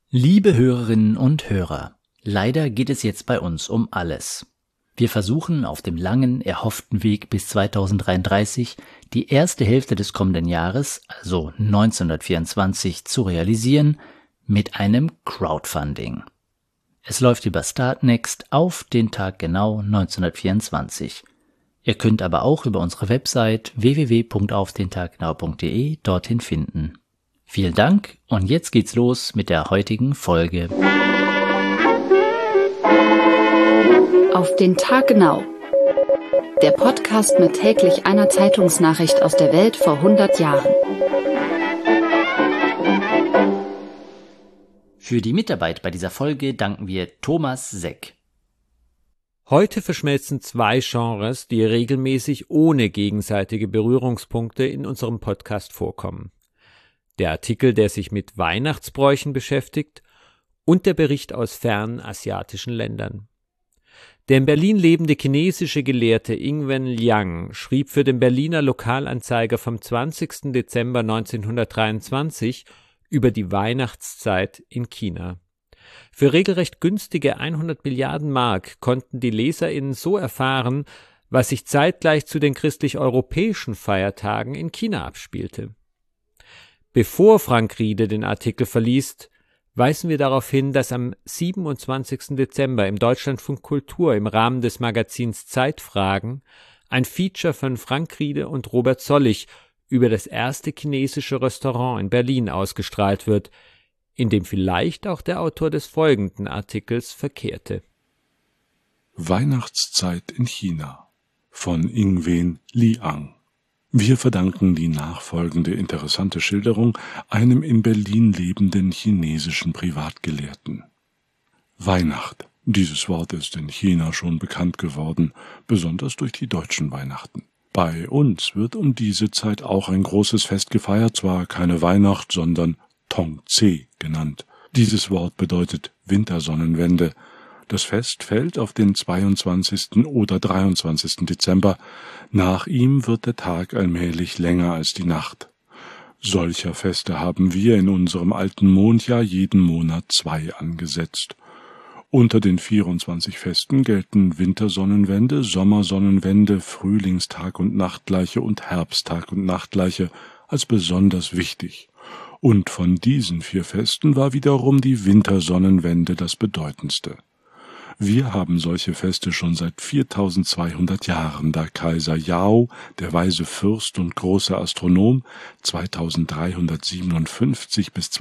Liebe Hörerinnen und Hörer, leider geht es jetzt bei uns um alles. Wir versuchen auf dem langen, erhofften Weg bis 2033 die erste Hälfte des kommenden Jahres, also 1924, zu realisieren mit einem Crowdfunding. Es läuft über Startnext auf den Tag genau 1924. Ihr könnt aber auch über unsere Website www.aufdentaggenau.de dorthin finden. Vielen Dank und jetzt geht's los mit der heutigen Folge. Auf den Tag genau. Der Podcast mit täglich einer Zeitungsnachricht aus der Welt vor 100 Jahren. Für die Mitarbeit bei dieser Folge danken wir Thomas Seck. Heute verschmelzen zwei Genres, die regelmäßig ohne gegenseitige Berührungspunkte in unserem Podcast vorkommen. Der Artikel, der sich mit Weihnachtsbräuchen beschäftigt, und der Bericht aus fernen asiatischen Ländern. Der in Berlin lebende chinesische Gelehrte Yingwen Liang schrieb für den Berliner Lokalanzeiger vom 20. Dezember 1923 über die Weihnachtszeit in China. Für regelrecht günstige 100 Milliarden Mark konnten die LeserInnen so erfahren, was sich zeitgleich zu den christlich-europäischen Feiertagen in China abspielte. Bevor Frank Riede den Artikel verliest, weisen wir darauf hin, dass am 27. Dezember im Deutschlandfunk Kultur im Rahmen des Magazins Zeitfragen ein Feature von Frank Riede und Robert Sollig über das erste chinesische Restaurant in Berlin ausgestrahlt wird, in dem vielleicht auch der Autor des folgenden Artikels verkehrte. Weihnachtszeit in China von Yingwen Liang. Wir verdanken die nachfolgende interessante Schilderung einem in Berlin lebenden chinesischen Privatgelehrten. Weihnacht. Dieses Wort ist in China schon bekannt geworden, besonders durch die deutschen Weihnachten. Bei uns wird um diese Zeit auch ein großes Fest gefeiert, zwar keine Weihnacht, sondern Tongzhe genannt. Dieses Wort bedeutet Wintersonnenwende. Das Fest fällt auf den 22. oder 23. Dezember. Nach ihm wird der Tag allmählich länger als die Nacht. Solcher Feste haben wir in unserem alten Mondjahr jeden Monat 2 angesetzt. Unter den 24 Festen gelten Wintersonnenwende, Sommersonnenwende, Frühlingstag und Nachtgleiche und Herbsttag und Nachtgleiche als besonders wichtig. Und von diesen 4 Festen war wiederum die Wintersonnenwende das bedeutendste. Wir haben solche Feste schon seit 4200 Jahren, da Kaiser Yao, der weise Fürst und große Astronom, 2357 bis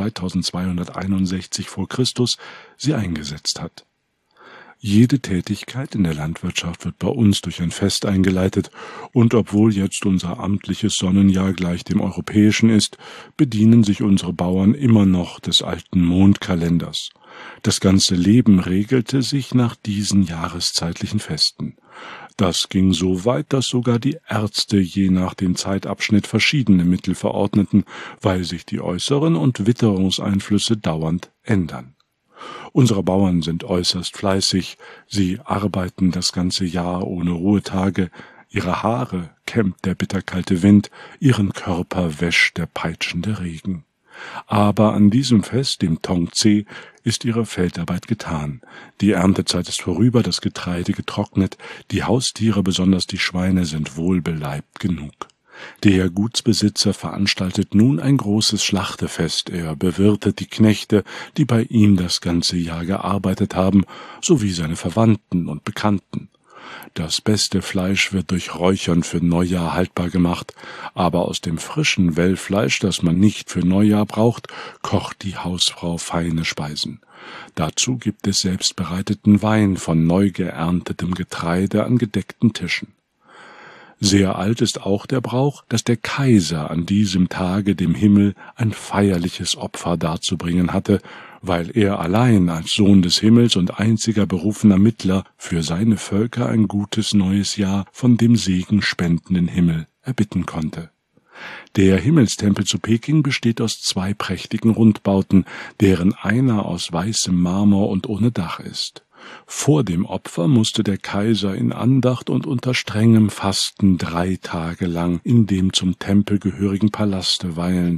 2261 vor Christus sie eingesetzt hat. Jede Tätigkeit in der Landwirtschaft wird bei uns durch ein Fest eingeleitet, und obwohl jetzt unser amtliches Sonnenjahr gleich dem europäischen ist, bedienen sich unsere Bauern immer noch des alten Mondkalenders. Das ganze Leben regelte sich nach diesen jahreszeitlichen Festen. Das ging so weit, dass sogar die Ärzte je nach dem Zeitabschnitt verschiedene Mittel verordneten, weil sich die äußeren und Witterungseinflüsse dauernd ändern. Unsere Bauern sind äußerst fleißig, sie arbeiten das ganze Jahr ohne Ruhetage, ihre Haare kämmt der bitterkalte Wind, ihren Körper wäscht der peitschende Regen. Aber an diesem Fest, dem Tongzhe, ist ihre Feldarbeit getan. Die Erntezeit ist vorüber, das Getreide getrocknet, die Haustiere, besonders die Schweine, sind wohlbeleibt genug. Der Gutsbesitzer veranstaltet nun ein großes Schlachtefest, er bewirtet die Knechte, die bei ihm das ganze Jahr gearbeitet haben, sowie seine Verwandten und Bekannten. Das beste Fleisch wird durch Räuchern für Neujahr haltbar gemacht, aber aus dem frischen Wellfleisch, das man nicht für Neujahr braucht, kocht die Hausfrau feine Speisen. Dazu gibt es selbstbereiteten Wein von neu geerntetem Getreide an gedeckten Tischen. Sehr alt ist auch der Brauch, dass der Kaiser an diesem Tage dem Himmel ein feierliches Opfer darzubringen hatte, weil er allein als Sohn des Himmels und einziger berufener Mittler für seine Völker ein gutes neues Jahr von dem segenspendenden Himmel erbitten konnte. Der Himmelstempel zu Peking besteht aus 2 prächtigen Rundbauten, deren einer aus weißem Marmor und ohne Dach ist. Vor dem Opfer musste der Kaiser in Andacht und unter strengem Fasten 3 Tage lang in dem zum Tempel gehörigen Palaste weilen.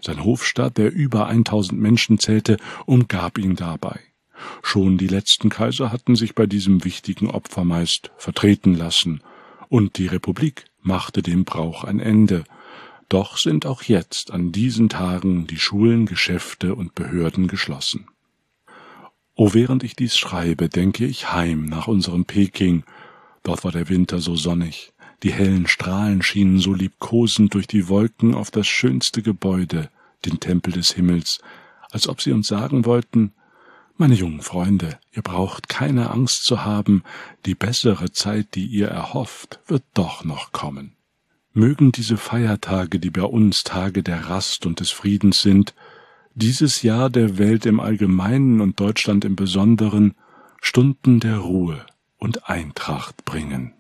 Sein Hofstaat, der über 1000 Menschen zählte, umgab ihn dabei. Schon die letzten Kaiser hatten sich bei diesem wichtigen Opfer meist vertreten lassen, und die Republik machte dem Brauch ein Ende. Doch sind auch jetzt an diesen Tagen die Schulen, Geschäfte und Behörden geschlossen. Oh, während ich dies schreibe, denke ich heim nach unserem Peking. Dort war der Winter so sonnig, die hellen Strahlen schienen so liebkosend durch die Wolken auf das schönste Gebäude, den Tempel des Himmels, als ob sie uns sagen wollten: Meine jungen Freunde, ihr braucht keine Angst zu haben, die bessere Zeit, die ihr erhofft, wird doch noch kommen. Mögen diese Feiertage, die bei uns Tage der Rast und des Friedens sind, dieses Jahr der Welt im Allgemeinen und Deutschland im Besonderen Stunden der Ruhe und Eintracht bringen.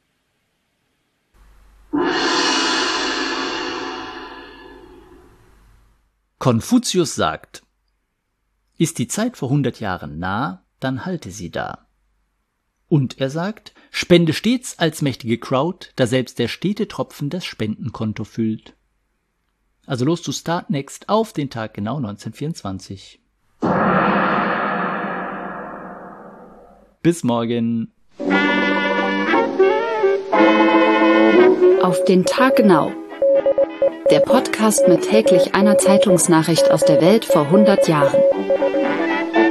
Konfuzius sagt: Ist die Zeit vor 100 Jahren nah, dann halte sie da. Und er sagt: Spende stets als mächtige Crowd, da selbst der stete Tropfen das Spendenkonto füllt. Also los zu Start Next auf den Tag genau 1924. Bis morgen. Auf den Tag genau. Der Podcast mit täglich einer Zeitungsnachricht aus der Welt vor 100 Jahren.